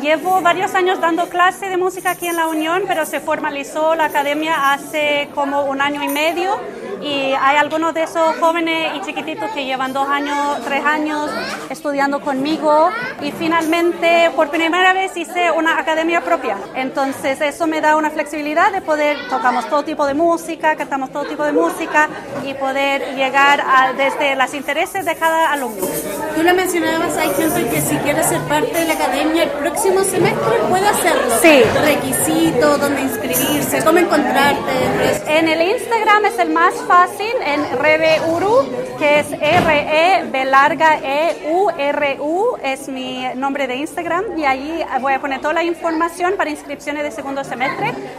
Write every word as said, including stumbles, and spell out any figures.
llevo varios años dando clase de música aquí en la Unión, pero se formalizó la academia hace como un año y medio y hay algunos de esos jóvenes y chiquititos que llevan dos años, tres años estudiando conmigo y finalmente por primera vez hice una academia propia. Entonces eso me da una flexibilidad de poder, tocamos todo tipo de música, cantamos todo tipo de música y poder llegar a, desde los intereses de cada alumno. Tú lo mencionabas, hay gente que si quiere ser parte de la academia el próximo semestre puede hacerlo. Sí. Requisitos, dónde inscribirse, cómo encontrarte. En el Instagram es el más fácil, en Rebeuru, que es R E B larga E U R U, es mi nombre de Instagram y allí voy a poner toda la información para inscripciones de segundo semestre.